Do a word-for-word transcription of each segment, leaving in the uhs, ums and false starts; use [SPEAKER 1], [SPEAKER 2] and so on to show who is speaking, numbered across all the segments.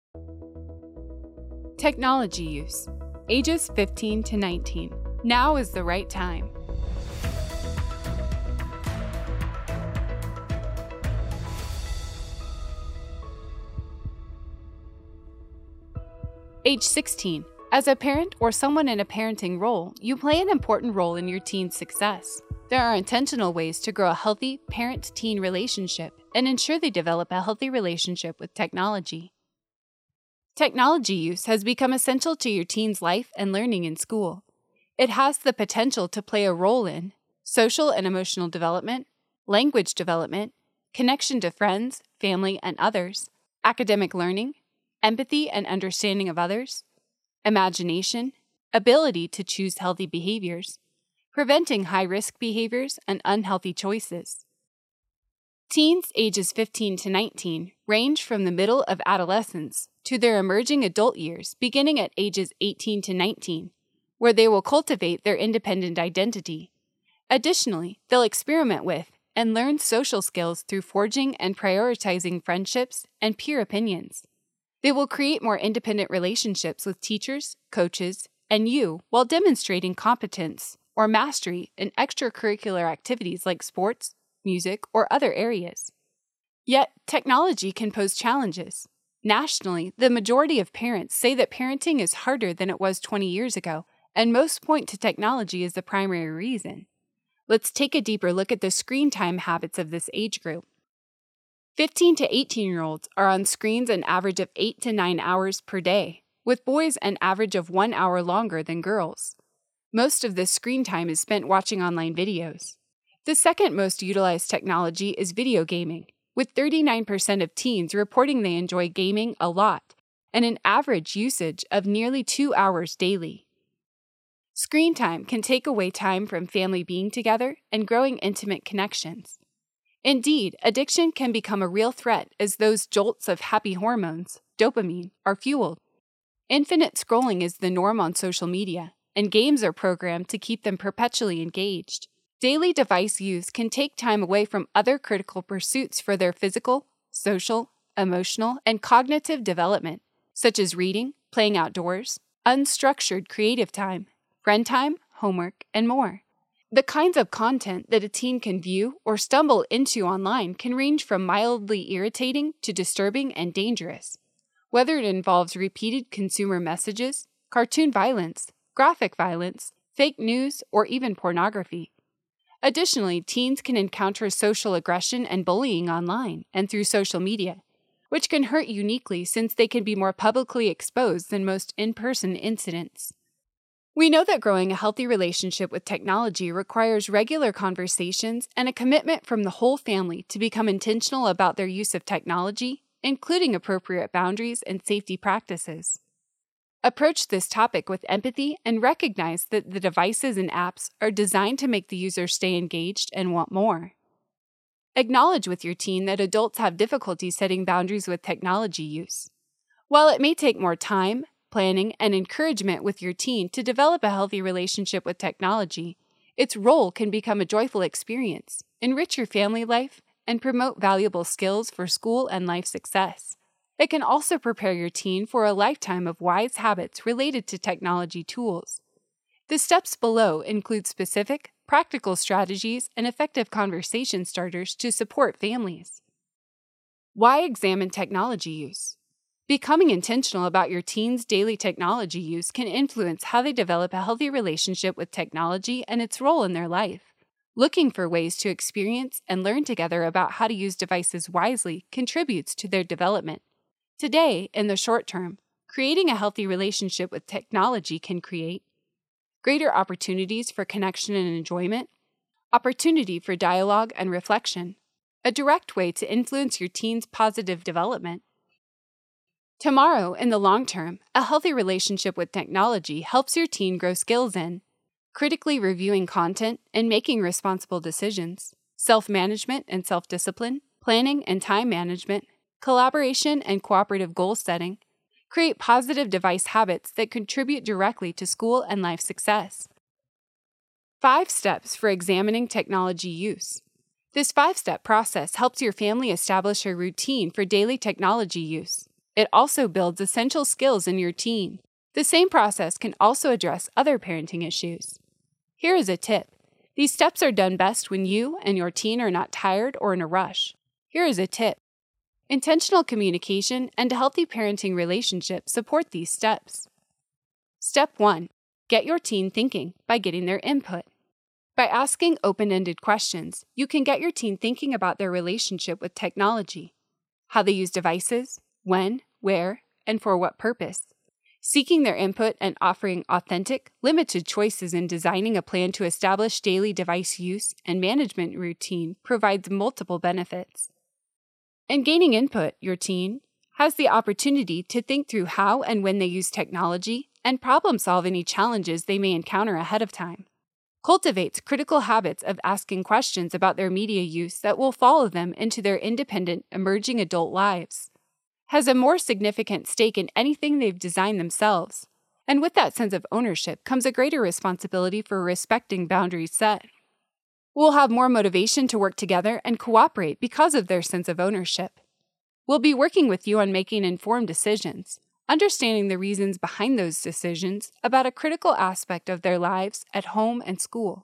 [SPEAKER 1] Technology use. Ages fifteen to nineteen. Now is the right time. Age sixteen. As a parent or someone in a parenting role, you play an important role in your teen's success. There are intentional ways to grow a healthy parent-teen relationship and ensure they develop a healthy relationship with technology. Technology use has become essential to your teen's life and learning in school. It has the potential to play a role in social and emotional development, language development, connection to friends, family, and others, academic learning, empathy and understanding of others, imagination, ability to choose healthy behaviors, preventing high-risk behaviors and unhealthy choices. Teens ages fifteen to nineteen range from the middle of adolescence to their emerging adult years beginning at ages eighteen to nineteen, where they will cultivate their independent identity. Additionally, they'll experiment with and learn social skills through forging and prioritizing friendships and peer opinions. They will create more independent relationships with teachers, coaches, and you while demonstrating competence or mastery in extracurricular activities like sports, music, or other areas. Yet, technology can pose challenges. Nationally, the majority of parents say that parenting is harder than it was twenty years ago, and most point to technology as the primary reason. Let's take a deeper look at the screen time habits of this age group. fifteen to eighteen-year-olds are on screens an average of eight to nine hours per day, with boys an average of one hour longer than girls. Most of this screen time is spent watching online videos. The second most utilized technology is video gaming, with thirty-nine percent of teens reporting they enjoy gaming a lot, and an average usage of nearly two hours daily. Screen time can take away time from family being together and growing intimate connections. Indeed, addiction can become a real threat as those jolts of happy hormones, dopamine, are fueled. Infinite scrolling is the norm on social media, and games are programmed to keep them perpetually engaged. Daily device use can take time away from other critical pursuits for their physical, social, emotional, and cognitive development, such as reading, playing outdoors, unstructured creative time, friend time, homework, and more. The kinds of content that a teen can view or stumble into online can range from mildly irritating to disturbing and dangerous, whether it involves repeated consumer messages, cartoon violence, graphic violence, fake news, or even pornography. Additionally, teens can encounter social aggression and bullying online and through social media, which can hurt uniquely since they can be more publicly exposed than most in-person incidents. We know that growing a healthy relationship with technology requires regular conversations and a commitment from the whole family to become intentional about their use of technology, including appropriate boundaries and safety practices. Approach this topic with empathy and recognize that the devices and apps are designed to make the user stay engaged and want more. Acknowledge with your teen that adults have difficulty setting boundaries with technology use. While it may take more time, planning, and encouragement with your teen to develop a healthy relationship with technology, its role can become a joyful experience, enrich your family life, and promote valuable skills for school and life success. It can also prepare your teen for a lifetime of wise habits related to technology tools. The steps below include specific, practical strategies and effective conversation starters to support families. Why examine technology use? Becoming intentional about your teen's daily technology use can influence how they develop a healthy relationship with technology and its role in their life. Looking for ways to experience and learn together about how to use devices wisely contributes to their development. Today, in the short term, creating a healthy relationship with technology can create greater opportunities for connection and enjoyment, opportunity for dialogue and reflection, a direct way to influence your teen's positive development. Tomorrow, in the long term, a healthy relationship with technology helps your teen grow skills in critically reviewing content and making responsible decisions, self-management and self-discipline, planning and time management, collaboration and cooperative goal setting. Create positive device habits that contribute directly to school and life success. Five steps for examining technology use. This five-step process helps your family establish a routine for daily technology use. It also builds essential skills in your teen. The same process can also address other parenting issues. Here is a tip. These steps are done best when you and your teen are not tired or in a rush. Here is a tip. Intentional communication and a healthy parenting relationship support these steps. Step one. Get your teen thinking by getting their input. By asking open-ended questions, you can get your teen thinking about their relationship with technology, how they use devices, when, where, and for what purpose. Seeking their input and offering authentic, limited choices in designing a plan to establish daily device use and management routine provides multiple benefits. In gaining input, your teen has the opportunity to think through how and when they use technology and problem-solve any challenges they may encounter ahead of time. Cultivates critical habits of asking questions about their media use that will follow them into their independent, emerging adult lives. Has a more significant stake in anything they've designed themselves. And with that sense of ownership comes a greater responsibility for respecting boundaries set. We'll have more motivation to work together and cooperate because of their sense of ownership. We'll be working with you on making informed decisions, understanding the reasons behind those decisions about a critical aspect of their lives at home and school.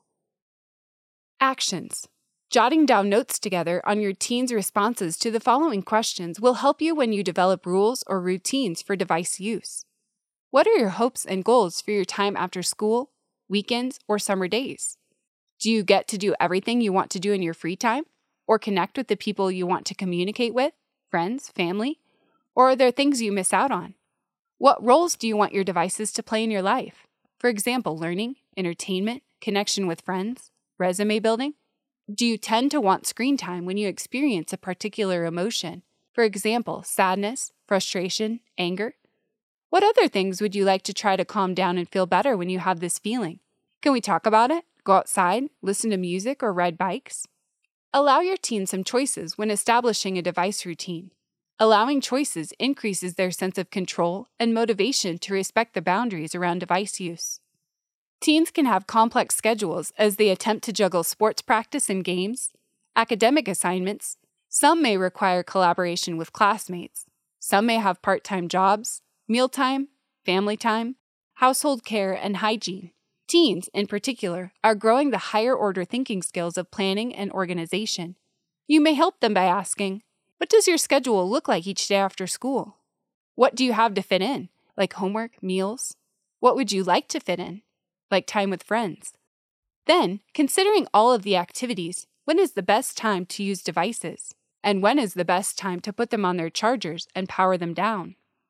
[SPEAKER 1] Actions. Jotting down notes together on your teen's responses to the following questions will help you when you develop rules or routines for device use. What are your hopes and goals for your time after school, weekends, or summer days? Do you get to do everything you want to do in your free time? Or connect with the people you want to communicate with, friends, family? Or are there things you miss out on? What roles do you want your devices to play in your life? For example, learning, entertainment, connection with friends, resume building? Do you tend to want screen time when you experience a particular emotion? For example, sadness, frustration, anger? What other things would you like to try to calm down and feel better when you have this feeling? Can we talk about it? Go outside, listen to music, or ride bikes? Allow your teen some choices when establishing a device routine. Allowing choices increases their sense of control and motivation to respect the boundaries around device use. Teens can have complex schedules as they attempt to juggle sports practice and games, academic assignments. Some may require collaboration with classmates. Some may have part-time jobs, mealtime, family time, household care, and hygiene. Teens, in particular, are growing the higher-order thinking skills of planning and organization. You may help them by asking, what does your schedule look like each day after school? What do you have to fit in, like homework, meals? What would you like to fit in, like time with friends? Then, considering all of the activities, when is the best time to use devices? And when is the best time to put them on their chargers and power them down?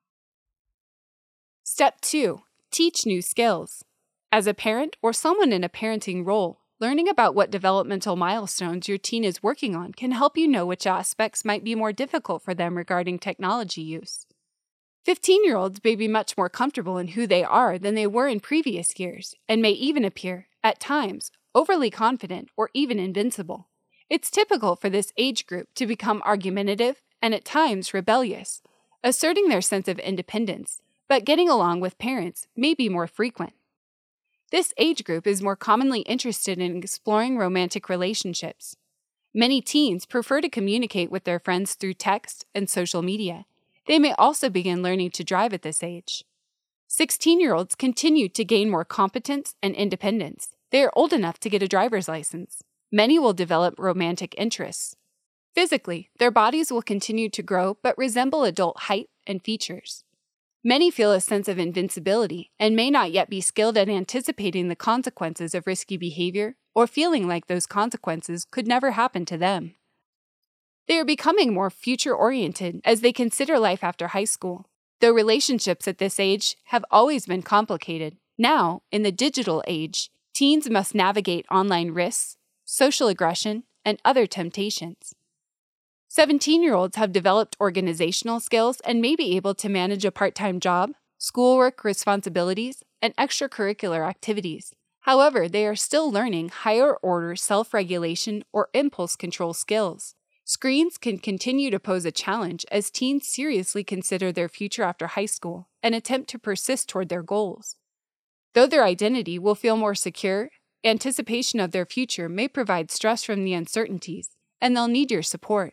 [SPEAKER 1] Step two. Teach new skills. As a parent or someone in a parenting role, learning about what developmental milestones your teen is working on can help you know which aspects might be more difficult for them regarding technology use. fifteen-year-olds may be much more comfortable in who they are than they were in previous years, and may even appear, at times, overly confident or even invincible. It's typical for this age group to become argumentative and at times rebellious, asserting their sense of independence, but getting along with parents may be more frequent. This age group is more commonly interested in exploring romantic relationships. Many teens prefer to communicate with their friends through text and social media. They may also begin learning to drive at this age. sixteen-year-olds continue to gain more competence and independence. They are old enough to get a driver's license. Many will develop romantic interests. Physically, their bodies will continue to grow but resemble adult height and features. Many feel a sense of invincibility and may not yet be skilled at anticipating the consequences of risky behavior or feeling like those consequences could never happen to them. They are becoming more future-oriented as they consider life after high school. Though relationships at this age have always been complicated, now, in the digital age, teens must navigate online risks, social aggression, and other temptations. seventeen-year-olds have developed organizational skills and may be able to manage a part-time job, schoolwork responsibilities, and extracurricular activities. However, they are still learning higher-order self-regulation or impulse control skills. Screens can continue to pose a challenge as teens seriously consider their future after high school and attempt to persist toward their goals. Though their identity will feel more secure, anticipation of their future may provide stress from the uncertainties, and they'll need your support.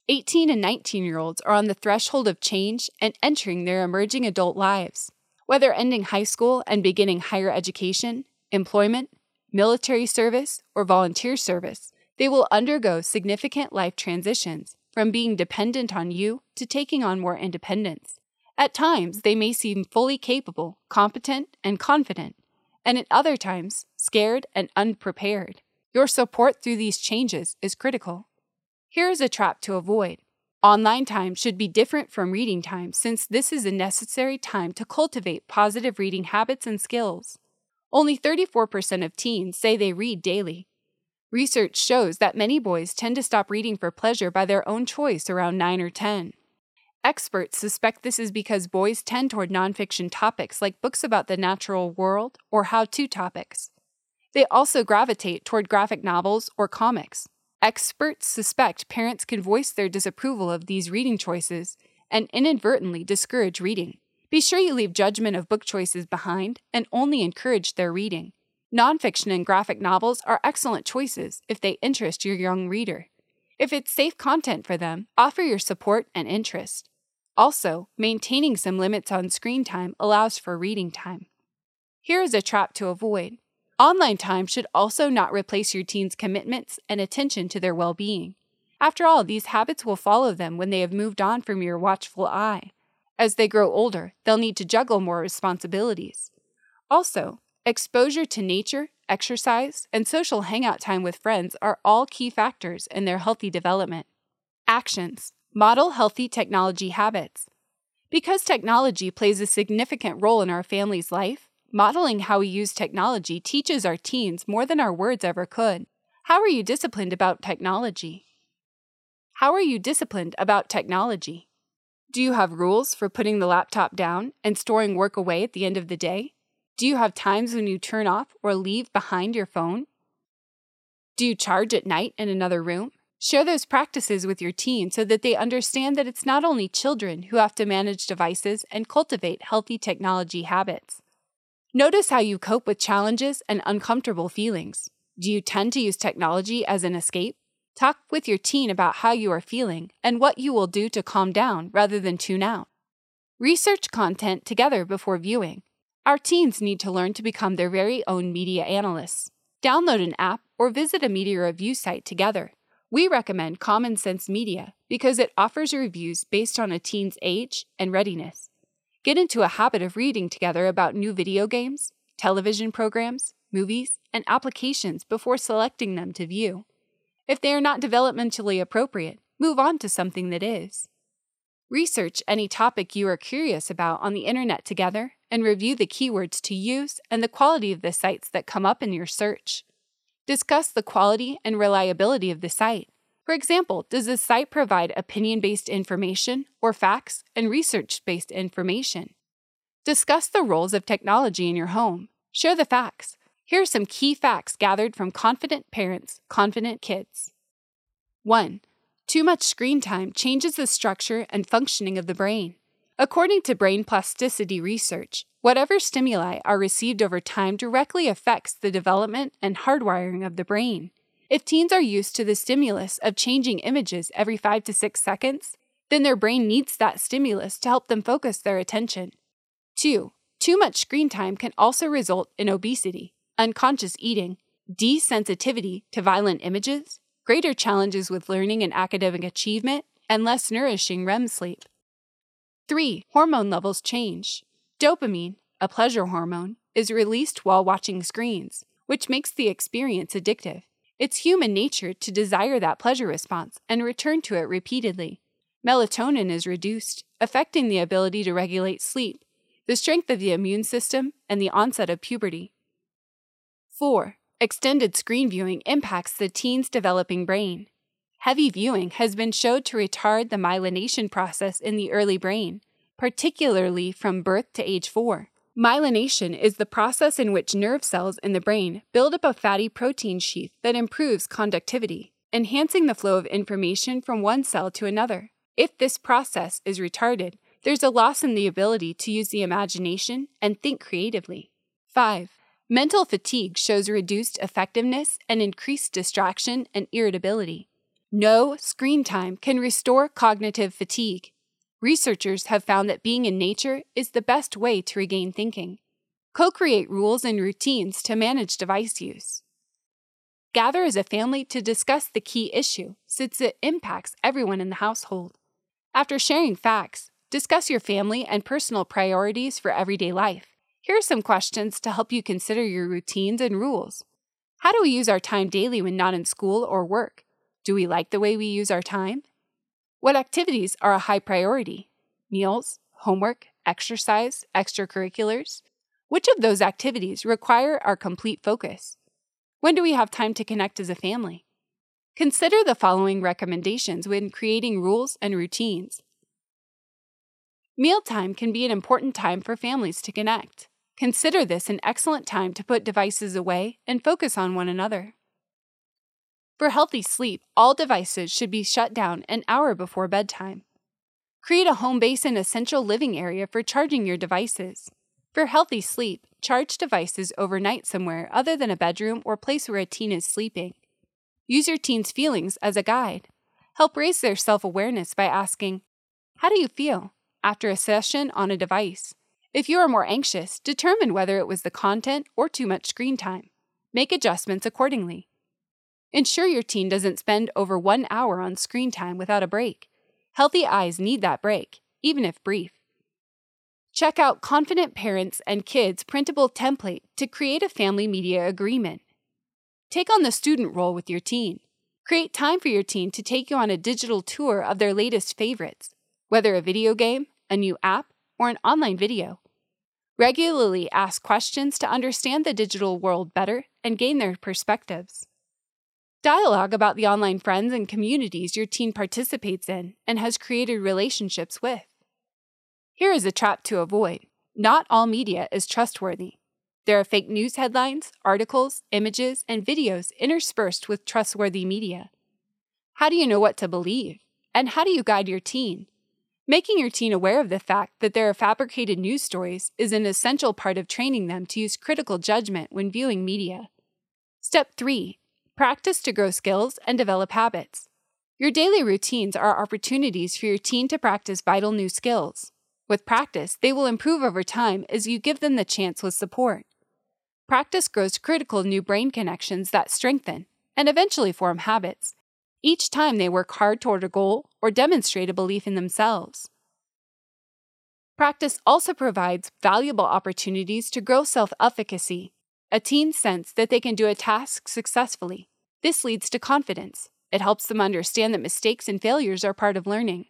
[SPEAKER 1] eighteen and nineteen-year-olds are on the threshold of change and entering their emerging adult lives. Whether ending high school and beginning higher education, employment, military service, or volunteer service, they will undergo significant life transitions from being dependent on you to taking on more independence. At times, they may seem fully capable, competent, and confident, and at other times, scared and unprepared. Your support through these changes is critical. Here is a trap to avoid. Online time should be different from reading time since this is a necessary time to cultivate positive reading habits and skills. Only thirty-four percent of teens say they read daily. Research shows that many boys tend to stop reading for pleasure by their own choice around nine or ten. Experts suspect this is because boys tend toward nonfiction topics like books about the natural world or how-to topics. They also gravitate toward graphic novels or comics. Experts suspect parents can voice their disapproval of these reading choices and inadvertently discourage reading. Be sure you leave judgment of book choices behind and only encourage their reading. Nonfiction and graphic novels are excellent choices if they interest your young reader. If it's safe content for them, offer your support and interest. Also, maintaining some limits on screen time allows for reading time. Here is a trap to avoid. Online time should also not replace your teen's commitments and attention to their well-being. After all, these habits will follow them when they have moved on from your watchful eye. As they grow older, they'll need to juggle more responsibilities. Also, exposure to nature, exercise, and social hangout time with friends are all key factors in their healthy development. Actions. Model healthy technology habits. Because technology plays a significant role in our family's life, modeling how we use technology teaches our teens more than our words ever could. How are you disciplined about technology? How are you disciplined about technology? Do you have rules for putting the laptop down and storing work away at the end of the day? Do you have times when you turn off or leave behind your phone? Do you charge at night in another room? Share those practices with your teen so that they understand that it's not only children who have to manage devices and cultivate healthy technology habits. Notice how you cope with challenges and uncomfortable feelings. Do you tend to use technology as an escape? Talk with your teen about how you are feeling and what you will do to calm down rather than tune out. Research content together before viewing. Our teens need to learn to become their very own media analysts. Download an app or visit a media review site together. We recommend Common Sense Media because it offers reviews based on a teen's age and readiness. Get into a habit of reading together about new video games, television programs, movies, and applications before selecting them to view. If they are not developmentally appropriate, move on to something that is. Research any topic you are curious about on the internet together and review the keywords to use and the quality of the sites that come up in your search. Discuss the quality and reliability of the site. For example, does the site provide opinion-based information or facts and research-based information? Discuss the roles of technology in your home. Share the facts. Here are some key facts gathered from Confident Parents, Confident Kids. one. Too much screen time changes the structure and functioning of the brain. According to brain plasticity research, whatever stimuli are received over time directly affects the development and hardwiring of the brain. If teens are used to the stimulus of changing images every five to six seconds, then their brain needs that stimulus to help them focus their attention. two. Too much screen time can also result in obesity, unconscious eating, desensitivity to violent images, greater challenges with learning and academic achievement, and less nourishing R E M sleep. three. Hormone levels change. Dopamine, a pleasure hormone, is released while watching screens, which makes the experience addictive. It's human nature to desire that pleasure response and return to it repeatedly. Melatonin is reduced, affecting the ability to regulate sleep, the strength of the immune system, and the onset of puberty. four. Extended screen viewing impacts the teen's developing brain. Heavy viewing has been shown to retard the myelination process in the early brain, particularly from birth to age four. Myelination is the process in which nerve cells in the brain build up a fatty protein sheath that improves conductivity, enhancing the flow of information from one cell to another. If this process is retarded, there's a loss in the ability to use the imagination and think creatively. five. Mental fatigue shows reduced effectiveness and increased distraction and irritability. No screen time can restore cognitive fatigue. Researchers have found that being in nature is the best way to regain thinking. Co-create rules and routines to manage device use. Gather as a family to discuss the key issue, since it impacts everyone in the household. After sharing facts, discuss your family and personal priorities for everyday life. Here are some questions to help you consider your routines and rules. How do we use our time daily when not in school or work? Do we like the way we use our time? What activities are a high priority? Meals, homework, exercise, extracurriculars? Which of those activities require our complete focus? When do we have time to connect as a family? Consider the following recommendations when creating rules and routines. Mealtime can be an important time for families to connect. Consider this an excellent time to put devices away and focus on one another. For healthy sleep, all devices should be shut down an hour before bedtime. Create a home base and essential living area for charging your devices. For healthy sleep, charge devices overnight somewhere other than a bedroom or place where a teen is sleeping. Use your teen's feelings as a guide. Help raise their self-awareness by asking, "How do you feel?" after a session on a device. If you are more anxious, determine whether it was the content or too much screen time. Make adjustments accordingly. Ensure your teen doesn't spend over one hour on screen time without a break. Healthy eyes need that break, even if brief. Check out Confident Parents and Kids printable template to create a family media agreement. Take on the student role with your teen. Create time for your teen to take you on a digital tour of their latest favorites, whether a video game, a new app, or an online video. Regularly ask questions to understand the digital world better and gain their perspectives. Dialogue about the online friends and communities your teen participates in and has created relationships with. Here is a trap to avoid. Not all media is trustworthy. There are fake news headlines, articles, images, and videos interspersed with trustworthy media. How do you know what to believe? And how do you guide your teen? Making your teen aware of the fact that there are fabricated news stories is an essential part of training them to use critical judgment when viewing media. Step three. Practice to grow skills and develop habits. Your daily routines are opportunities for your teen to practice vital new skills. With practice, they will improve over time as you give them the chance with support. Practice grows critical new brain connections that strengthen and eventually form habits, each time they work hard toward a goal or demonstrate a belief in themselves. Practice also provides valuable opportunities to grow self-efficacy, a teen's sense that they can do a task successfully. This leads to confidence. It helps them understand that mistakes and failures are part of learning.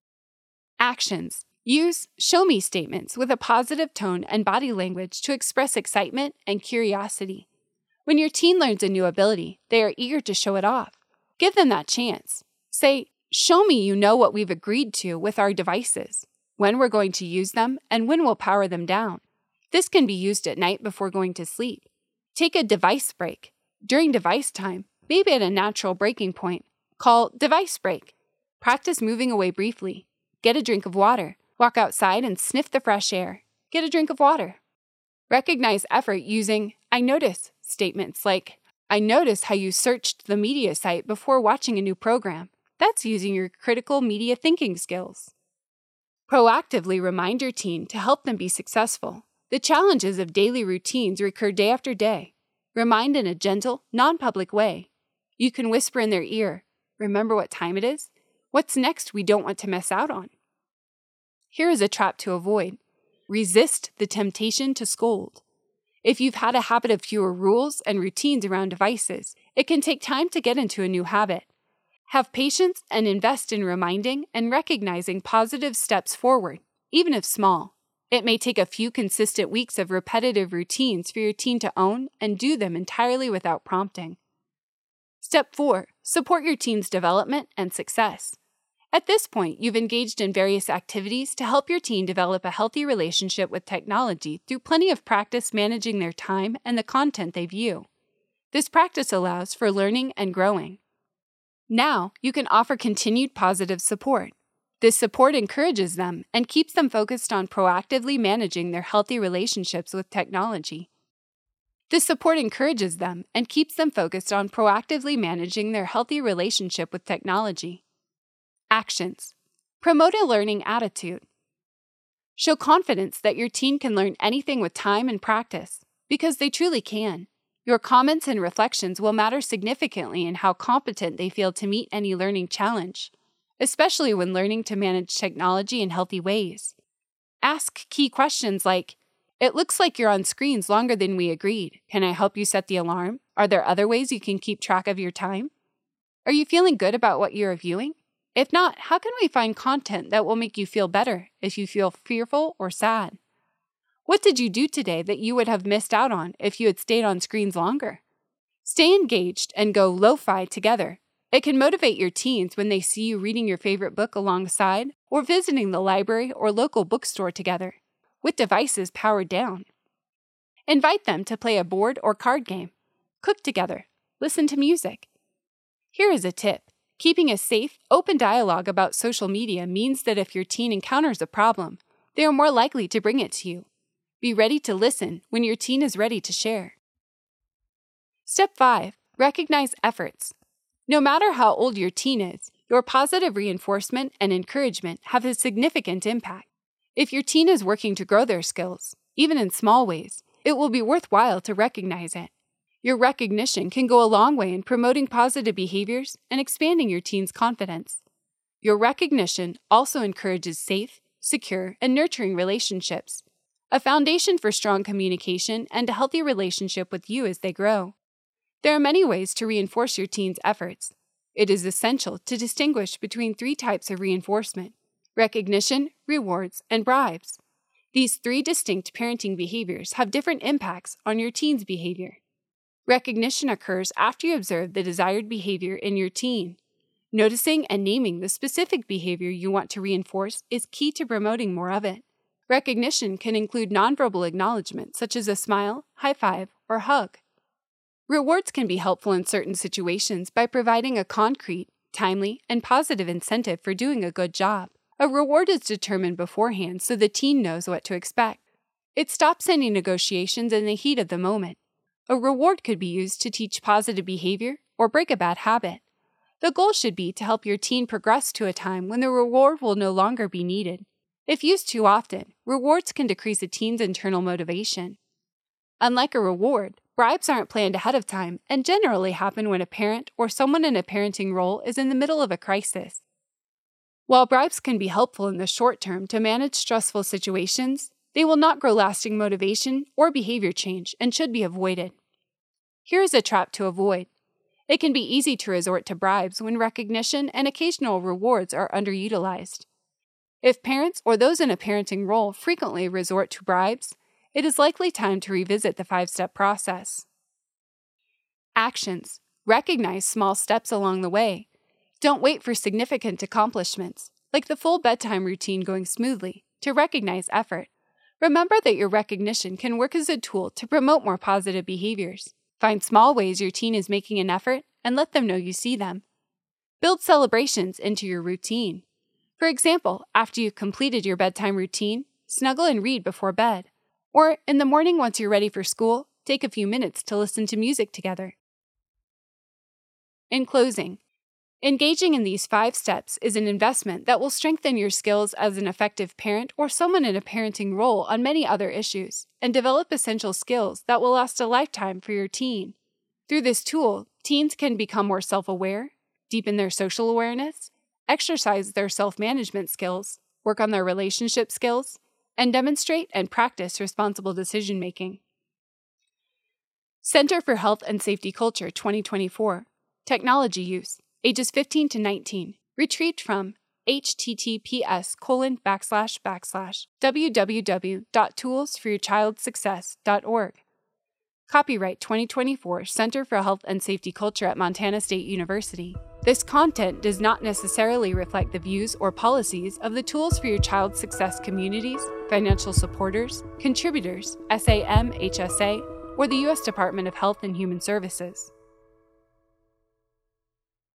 [SPEAKER 1] Actions. Use show me statements with a positive tone and body language to express excitement and curiosity. When your teen learns a new ability, they are eager to show it off. Give them that chance. Say, "Show me you know what we've agreed to with our devices, when we're going to use them, and when we'll power them down." This can be used at night before going to sleep. Take a device break. During device time, maybe at a natural breaking point, call device break. Practice moving away briefly. Get a drink of water. Walk outside and sniff the fresh air. Get a drink of water. Recognize effort using "I notice" statements like, "I notice how you searched the media site before watching a new program." That's using your critical media thinking skills. Proactively remind your teen to help them be successful. The challenges of daily routines recur day after day. Remind in a gentle, non-public way. You can whisper in their ear, "Remember what time it is? What's next we don't want to miss out on?" Here is a trap to avoid. Resist the temptation to scold. If you've had a habit of fewer rules and routines around devices, it can take time to get into a new habit. Have patience and invest in reminding and recognizing positive steps forward, even if small. It may take a few consistent weeks of repetitive routines for your teen to own and do them entirely without prompting. Step four. Support your teen's development and success. At this point, you've engaged in various activities to help your teen develop a healthy relationship with technology through plenty of practice managing their time and the content they view. This practice allows for learning and growing. Now, you can offer continued positive support. This support encourages them and keeps them focused on proactively managing their healthy relationships with technology. This support encourages them and keeps them focused on proactively managing their healthy relationship with technology. Actions. Promote a learning attitude. Show confidence that your teen can learn anything with time and practice, because they truly can. Your comments and reflections will matter significantly in how competent they feel to meet any learning challenge, especially when learning to manage technology in healthy ways. Ask key questions like, "It looks like you're on screens longer than we agreed. Can I help you set the alarm? Are there other ways you can keep track of your time? Are you feeling good about what you're viewing? If not, how can we find content that will make you feel better if you feel fearful or sad? What did you do today that you would have missed out on if you had stayed on screens longer?" Stay engaged and go lo-fi together. It can motivate your teens when they see you reading your favorite book alongside or visiting the library or local bookstore together, with devices powered down. Invite them to play a board or card game, cook together, listen to music. Here is a tip. Keeping a safe, open dialogue about social media means that if your teen encounters a problem, they are more likely to bring it to you. Be ready to listen when your teen is ready to share. Step five. Recognize efforts. No matter how old your teen is, your positive reinforcement and encouragement have a significant impact. If your teen is working to grow their skills, even in small ways, it will be worthwhile to recognize it. Your recognition can go a long way in promoting positive behaviors and expanding your teen's confidence. Your recognition also encourages safe, secure, and nurturing relationships, a foundation for strong communication and a healthy relationship with you as they grow. There are many ways to reinforce your teen's efforts. It is essential to distinguish between three types of reinforcement: recognition, rewards, and bribes. These three distinct parenting behaviors have different impacts on your teen's behavior. Recognition occurs after you observe the desired behavior in your teen. Noticing and naming the specific behavior you want to reinforce is key to promoting more of it. Recognition can include nonverbal acknowledgement, such as a smile, high five, or hug. Rewards can be helpful in certain situations by providing a concrete, timely, and positive incentive for doing a good job. A reward is determined beforehand so the teen knows what to expect. It stops any negotiations in the heat of the moment. A reward could be used to teach positive behavior or break a bad habit. The goal should be to help your teen progress to a time when the reward will no longer be needed. If used too often, rewards can decrease a teen's internal motivation. Unlike a reward, bribes aren't planned ahead of time and generally happen when a parent or someone in a parenting role is in the middle of a crisis. While bribes can be helpful in the short term to manage stressful situations, they will not grow lasting motivation or behavior change and should be avoided. Here is a trap to avoid. It can be easy to resort to bribes when recognition and occasional rewards are underutilized. If parents or those in a parenting role frequently resort to bribes, it is likely time to revisit the five-step process. Actions. Recognize small steps along the way. Don't wait for significant accomplishments, like the full bedtime routine going smoothly, to recognize effort. Remember that your recognition can work as a tool to promote more positive behaviors. Find small ways your teen is making an effort and let them know you see them. Build celebrations into your routine. For example, after you've completed your bedtime routine, snuggle and read before bed. Or, in the morning once you're ready for school, take a few minutes to listen to music together. In closing, engaging in these five steps is an investment that will strengthen your skills as an effective parent or someone in a parenting role on many other issues, and develop essential skills that will last a lifetime for your teen. Through this tool, teens can become more self-aware, deepen their social awareness, exercise their self-management skills, work on their relationship skills, and demonstrate and practice responsible decision-making. Center for Health and Safety Culture twenty twenty-four. Technology Use. Ages fifteen to nineteen. Retrieved from https colon backslash backslash www dot tools for your child's success dot org. Copyright twenty twenty-four Center for Health and Safety Culture at Montana State University. This content does not necessarily reflect the views or policies of the Tools for Your Child's Success communities, financial supporters, contributors, S A M H S A, or the U S Department of Health and Human Services.